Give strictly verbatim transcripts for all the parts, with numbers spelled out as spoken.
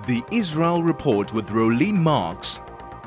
The Israel Report with Rolene Marks.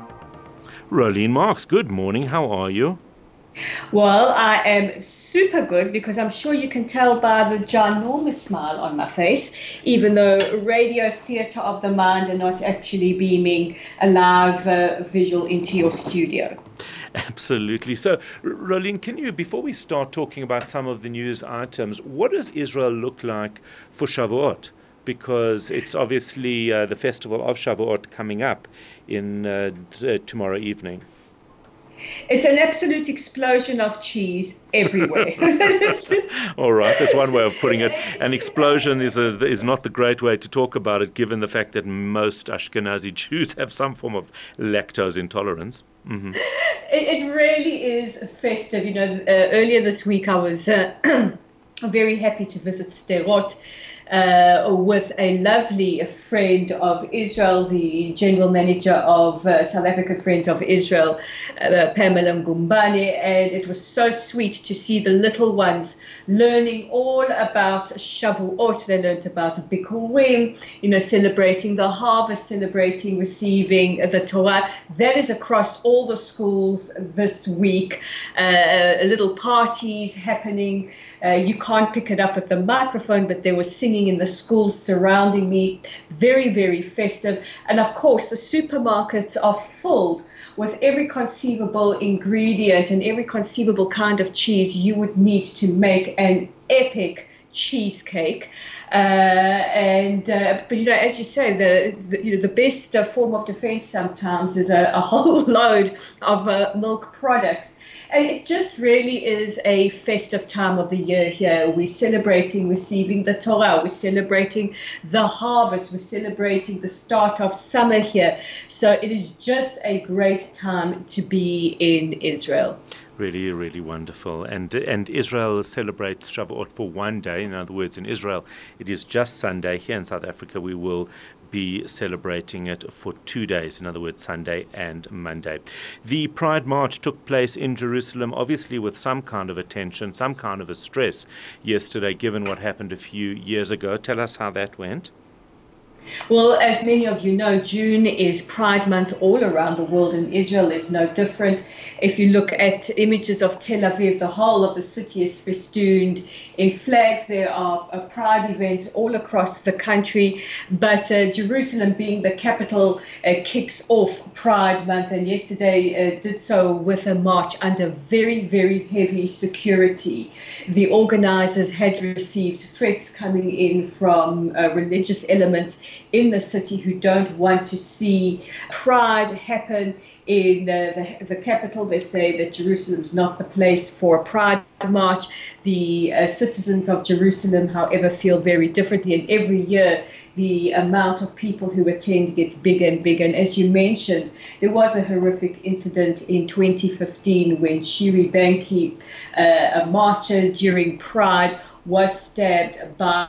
Rolene Marks, good morning. How are you? Well, I am super good because I'm sure you can tell by the ginormous smile on my face, even though radio's theatre of the mind are not actually beaming a live uh, visual into your studio. Absolutely. So, Rolene, can you, before we start talking about some of the news items, what does Israel look like for Shavuot? Because it's obviously uh, the festival of Shavuot coming up in uh, t- tomorrow evening. It's an absolute explosion of cheese everywhere. All right, that's one way of putting it. An explosion is a, is not the great way to talk about it, given the fact that most Ashkenazi Jews have some form of lactose intolerance. Mm-hmm. It, it really is festive. You know, uh, earlier this week I was uh, very happy to visit Sderot. Uh, with a lovely friend of Israel, the general manager of uh, South African Friends of Israel, uh, Pamela Ngumbane, and it was so sweet to see the little ones learning all about Shavuot. They learned about Bikurim, you know, celebrating the harvest, celebrating receiving the Torah. That is across all the schools this week. Uh, little parties happening. Uh, you can't pick it up with the microphone, but they were singing in the schools surrounding me. Very, very festive. And of course, the supermarkets are filled with every conceivable ingredient and every conceivable kind of cheese you would need to make an epic cheesecake. Uh, and uh, but you know, as you say, the, the you know the best uh, form of defense sometimes is a, a whole load of uh, milk products. And it just really is a festive time of the year here. We're celebrating receiving the Torah. We're celebrating the harvest. We're celebrating the start of summer here. So it is just a great time to be in Israel. Really, really wonderful. And and Israel celebrates Shavuot for one day. In other words, in Israel, it is just Sunday. Here in South Africa, we will be celebrating it for two days, in other words, Sunday and Monday. The Pride March took place in Jerusalem, obviously with some kind of a tension, some kind of a stress yesterday, given what happened a few years ago. Tell us how that went. Well, as many of you know, June is Pride Month all around the world, and Israel is no different. If you look at images of Tel Aviv, the whole of the city is festooned in flags. There are uh, Pride events all across the country, but uh, Jerusalem, being the capital, uh, kicks off Pride Month, and yesterday uh, did so with a march under very, very heavy security. The organizers had received threats coming in from uh, religious elements in the city who don't want to see Pride happen in uh, the, the capital. They say that Jerusalem's not the place for a Pride march. The uh, citizens of Jerusalem, however, feel very differently, and every year the amount of people who attend gets bigger and bigger. And as you mentioned, there was a horrific incident in twenty fifteen when Shiri Banki, uh, a marcher during Pride, was stabbed by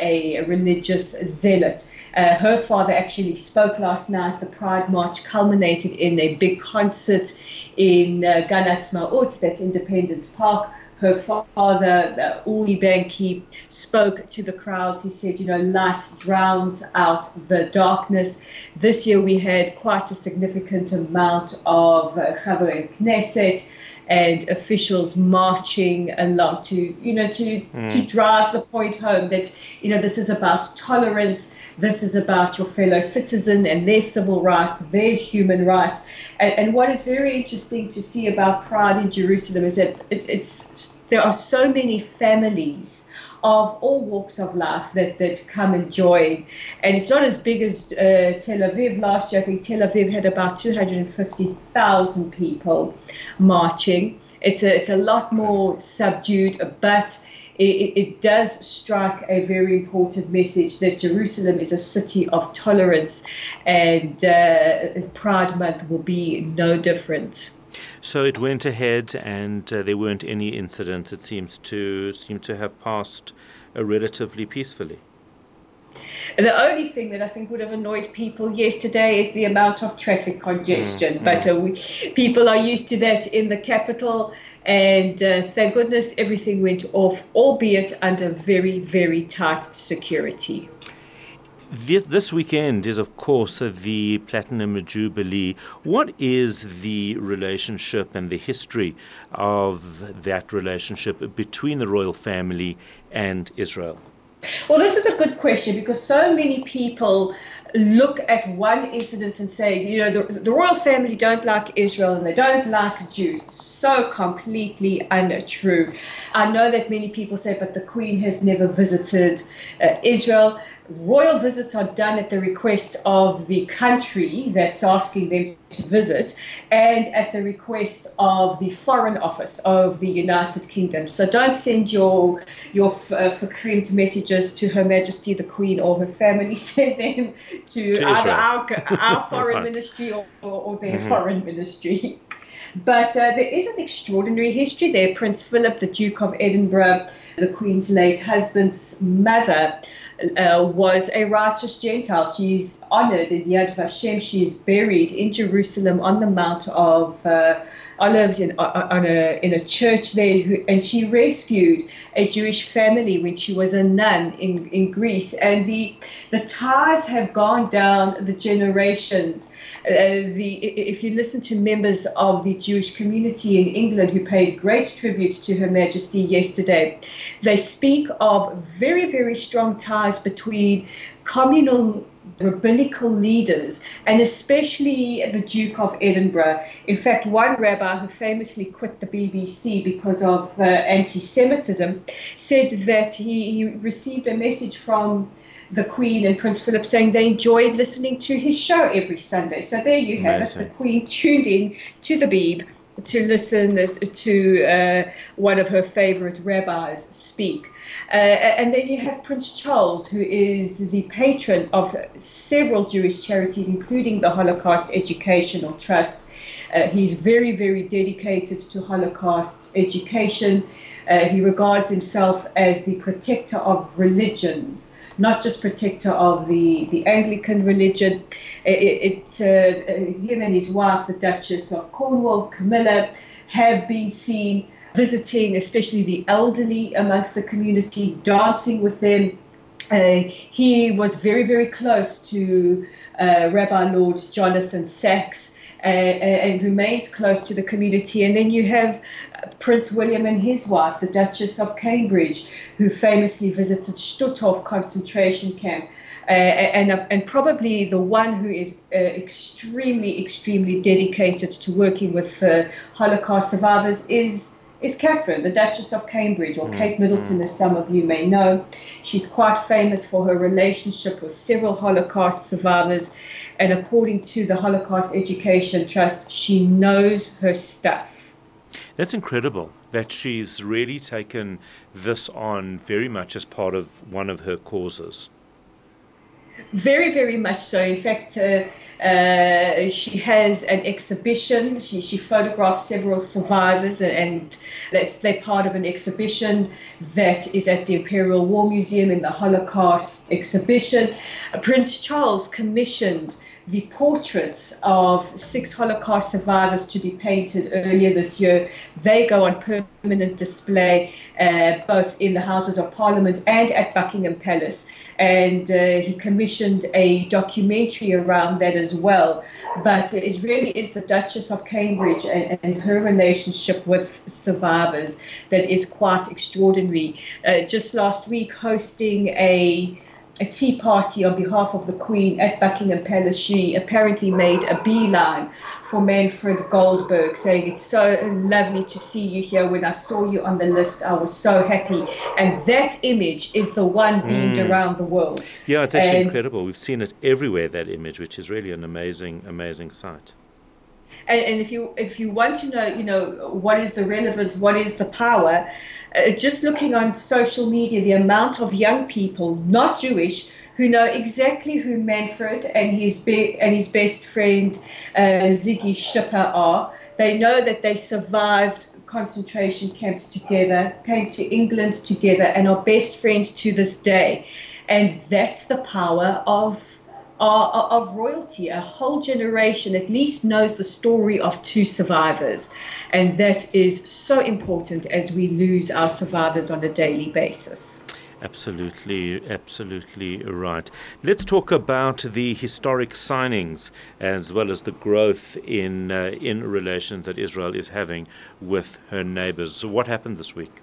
a religious zealot. Uh, her father actually spoke last night. The Pride March culminated in a big concert in uh, Gan Ha'atzmaut, that's Independence Park. Her father, uh, Uri Banki, spoke to the crowds. He said, you know, light drowns out the darkness. This year we had quite a significant amount of uh, Chaver Knesset and officials marching along to, you know, to, mm. to drive the point home that, you know, this is about tolerance. This is about your fellow citizen and their civil rights, their human rights. And, and what is very interesting to see about Pride in Jerusalem is that it, it's there are so many families of all walks of life that, that come and join. And it's not as big as uh, Tel Aviv. Last year, I think Tel Aviv had about two hundred fifty thousand people marching. It's a, it's a lot more subdued, but It, it does strike a very important message that Jerusalem is a city of tolerance, and uh, Pride Month will be no different. So it went ahead, and uh, there weren't any incidents. It seems to seem to have passed uh, relatively peacefully. The only thing that I think would have annoyed people yesterday is the amount of traffic congestion. Mm, but uh, we, people are used to that in the capital. And uh, thank goodness everything went off, albeit under very, very tight security. This, this weekend is, of course, uh, the Platinum Jubilee. What is the relationship and the history of that relationship between the royal family and Israel? Well, this is a good question because so many people look at one incident and say, you know, the, the royal family don't like Israel and they don't like Jews. So completely untrue. I know that many people say, but the Queen has never visited uh, Israel. Royal visits are done at the request of the country that's asking them to visit and at the request of the Foreign Office of the United Kingdom. So don't send your your uh, verkrimpt messages to Her Majesty the Queen or her family. Send them to, to either our, our foreign right. ministry or, or, or their mm-hmm. foreign ministry. But uh, there is an extraordinary history there. Prince Philip, the Duke of Edinburgh, the Queen's late husband's mother, uh, was a righteous Gentile. She's honored in Yad Vashem. She is buried in Jerusalem on the Mount of uh, Olives in, on a, in a church there. And she rescued a Jewish family when she was a nun in, in Greece. And the, the ties have gone down the generations. Uh, the, if you listen to members of the Jewish community in England who paid great tribute to Her Majesty yesterday, they speak of very, very strong ties between communal rabbinical leaders and especially the Duke of Edinburgh. In fact, one rabbi who famously quit the B B C because of uh, anti-Semitism said that he, he received a message from the Queen and Prince Philip saying they enjoyed listening to his show every Sunday. So there you have Amazing. it. The Queen tuned in to the Beeb to listen to uh, one of her favorite rabbis speak. Uh, and then you have Prince Charles, who is the patron of several Jewish charities, including the Holocaust Educational Trust. Uh, he's very, very dedicated to Holocaust education. Uh, he regards himself as the protector of religions, not just protector of the, the Anglican religion. It, it, uh, him and his wife, the Duchess of Cornwall, Camilla, have been seen visiting, especially the elderly amongst the community, dancing with them. Uh, he was very, very close to uh, Rabbi Lord Jonathan Sacks uh, and remains close to the community. And then you have Prince William and his wife, the Duchess of Cambridge, who famously visited Stutthof concentration camp. Uh, and, uh, and probably the one who is uh, extremely, extremely dedicated to working with uh, Holocaust survivors is is Catherine, the Duchess of Cambridge, or mm, Kate Middleton, mm. as some of you may know. She's quite famous for her relationship with several Holocaust survivors. And according to the Holocaust Education Trust, she knows her stuff. That's incredible that she's really taken this on very much as part of one of her causes. Very, very much so. In fact, uh, uh, she has an exhibition. She, she photographed several survivors, and that's, they're part of an exhibition that is at the Imperial War Museum in the Holocaust exhibition. Uh, Prince Charles commissioned the portraits of six Holocaust survivors to be painted earlier this year. They go on permanent display uh, both in the Houses of Parliament and at Buckingham Palace. And uh, he commissioned a documentary around that as well. But it really is the Duchess of Cambridge and, and her relationship with survivors that is quite extraordinary. Uh, just last week, hosting a a tea party on behalf of the Queen at Buckingham Palace, she apparently made a beeline for Manfred Goldberg, saying, "It's so lovely to see you here. When I saw you on the list, I was so happy." And that image is the one beamed mm. around the world. Yeah, it's actually and, incredible. We've seen it everywhere, that image, which is really an amazing, amazing sight. And, and if you if you want to know, you know, what is the relevance, what is the power, uh, just looking on social media, the amount of young people, not Jewish, who know exactly who Manfred and his be- and his best friend uh, Ziggy Schipper are. They know that they survived concentration camps together, came to England together, and are best friends to this day. And that's the power of of royalty. A whole generation at least knows the story of two survivors, and that is so important as we lose our survivors on a daily basis. Absolutely, absolutely right. Let's talk about the historic signings as well as the growth in uh, in relations that Israel is having with her neighbors. So what happened this week?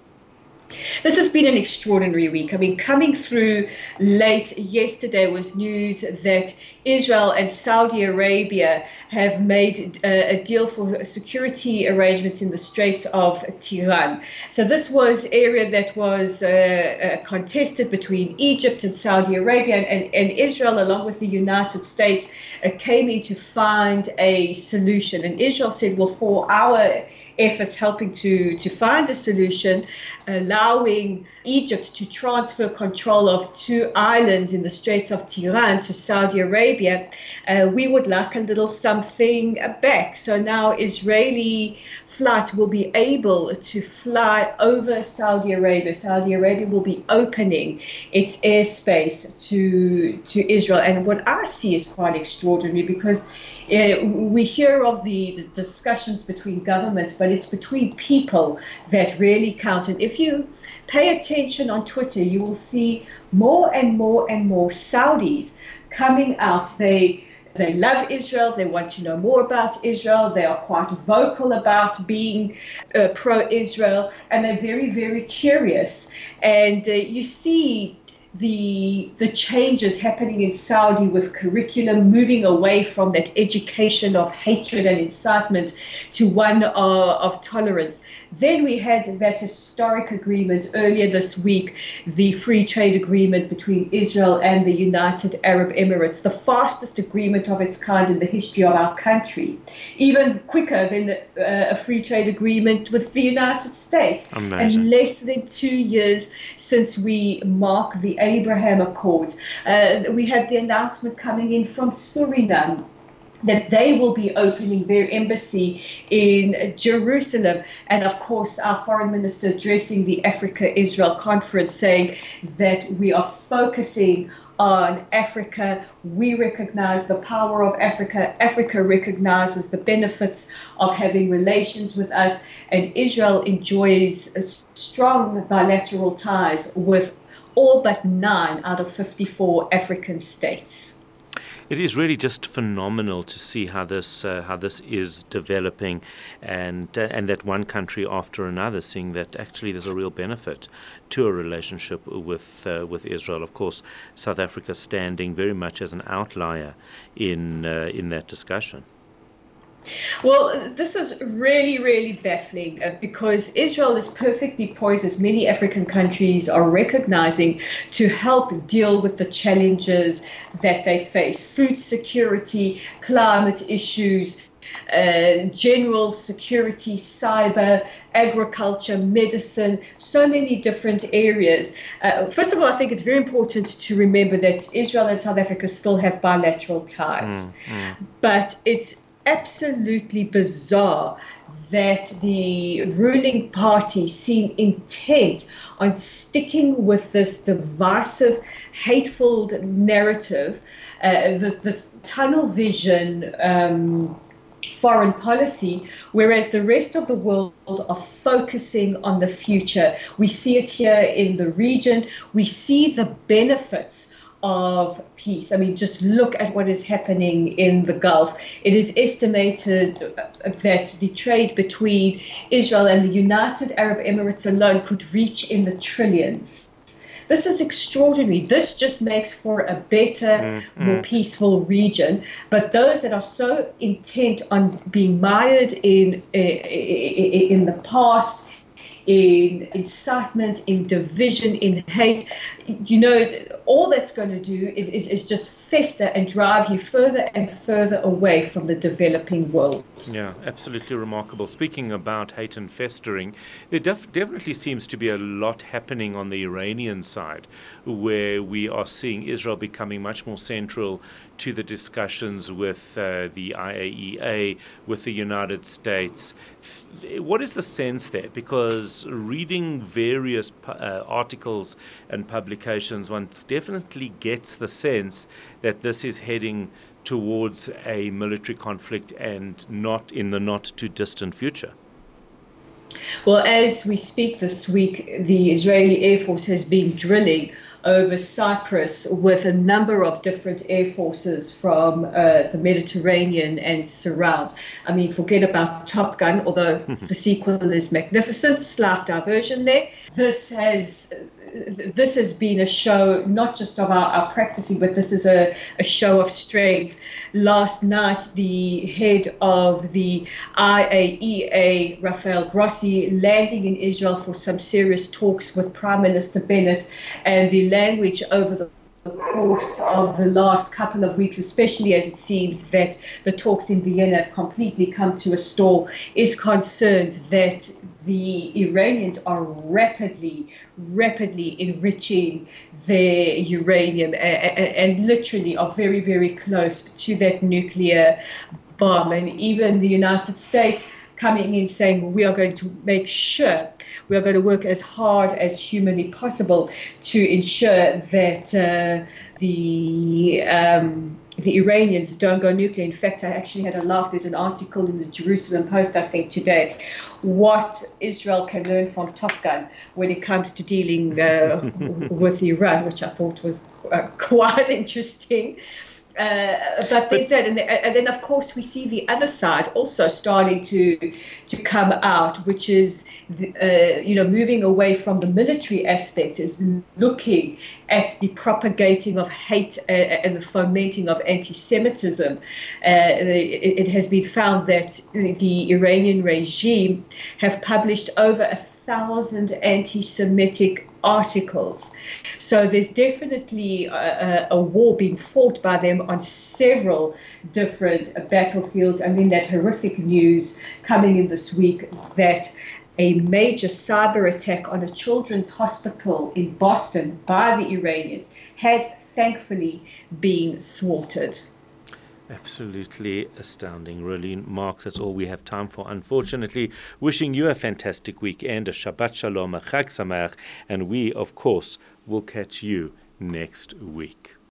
This has been an extraordinary week. I mean, coming through late yesterday was news that Israel and Saudi Arabia have made a, a deal for security arrangements in the Straits of Tiran. So this was area that was uh, uh, contested between Egypt and Saudi Arabia, and, and Israel, along with the United States, uh, came in to find a solution. And Israel said, well, for our efforts helping to, to find a solution, allowing Egypt to transfer control of two islands in the Straits of Tiran to Saudi Arabia, uh, we would like a little something back. So now Israeli flights will be able to fly over Saudi Arabia. Saudi Arabia will be opening its airspace to, to Israel. And what I see is quite extraordinary, because uh, we hear of the, the discussions between governments, but it's between people that really count. And if you pay attention on Twitter, you will see more and more and more Saudis coming out. They They love Israel. They want to know more about Israel. They are quite vocal about being uh, pro-Israel, and they're very, very curious. And uh, you see the the changes happening in Saudi with curriculum moving away from that education of hatred and incitement to one of, of tolerance. Then we had that historic agreement earlier this week, the free trade agreement between Israel and the United Arab Emirates, the fastest agreement of its kind in the history of our country, even quicker than the, uh, a free trade agreement with the United States. Amazing. And less than two years since we marked the Abraham Accords. Uh, we had the announcement coming in from Suriname that they will be opening their embassy in Jerusalem. And of course, our foreign minister addressing the Africa-Israel conference, saying that we are focusing on Africa. We recognize the power of Africa. Africa recognizes the benefits of having relations with us. And Israel enjoys strong bilateral ties with all but nine out of fifty-four African states. It is really just phenomenal to see how this uh, how this is developing, and uh, and that one country after another seeing that actually there's a real benefit to a relationship with uh, with Israel. Of course, South Africa standing very much as an outlier in uh, in that discussion. Well, this is really, really baffling uh, because Israel is perfectly poised, as many African countries are recognizing, to help deal with the challenges that they face: food security, climate issues, uh, general security, cyber, agriculture, medicine, so many different areas. Uh, first of all, I think it's very important to remember that Israel and South Africa still have bilateral ties, mm, mm. but it's absolutely bizarre that the ruling party seem intent on sticking with this divisive, hateful narrative, uh, this, this tunnel vision um, foreign policy, whereas the rest of the world are focusing on the future. We see it here in the region. We see the benefits of peace. I mean, just look at what is happening in the Gulf. It is estimated that the trade between Israel and the United Arab Emirates alone could reach in the trillions. This is extraordinary. This just makes for a better, mm-hmm. more peaceful region. But those that are so intent on being mired in in the past, in incitement, in division, in hate, you know, all that's going to do is, is, is just fester and drive you further and further away from the developing world. Yeah, absolutely remarkable. Speaking about hate and festering, there def- definitely seems to be a lot happening on the Iranian side, where we are seeing Israel becoming much more central to the discussions with uh, the I A E A, with the United States. What is the sense there? Because reading various uh, articles and publications, one definitely gets the sense that this is heading towards a military conflict, and not in the not too distant future. Well, as we speak this week, the Israeli Air Force has been drilling over Cyprus with a number of different air forces from uh, the Mediterranean and surrounds. I mean, forget about Top Gun, although the sequel is magnificent, slight diversion there. This has this has been a show not just of our, our practicing, but this is a, a show of strength. Last night, the head of the I A E A, Rafael Grossi, landing in Israel for some serious talks with Prime Minister Bennett, and the language over the the course of the last couple of weeks, especially as it seems that the talks in Vienna have completely come to a stall, is concerned that the Iranians are rapidly, rapidly enriching their uranium and, and literally are very, very close to that nuclear bomb. And even the United States coming in saying we are going to make sure, we are going to work as hard as humanly possible to ensure that uh, the um, the Iranians don't go nuclear. In fact, I actually had a laugh. There's an article in the Jerusalem Post, I think, today, what Israel can learn from Top Gun when it comes to dealing uh, with Iran, which I thought was uh, quite interesting. Uh, but there's that, and, and then of course we see the other side also starting to to come out, which is the, uh, you know moving away from the military aspect, is looking at the propagating of hate and, and the fomenting of anti-Semitism. Uh, it, it has been found that the Iranian regime have published over a thousand anti-Semitic articles. So there's definitely a, a war being fought by them on several different battlefields. And then that horrific news coming in this week that a major cyber attack on a children's hospital in Boston by the Iranians had thankfully been thwarted. Absolutely astounding. Rolene Marks, that's all we have time for, unfortunately. Wishing you a fantastic weekend, a Shabbat Shalom, a Chag Sameach, and we, of course, will catch you next week.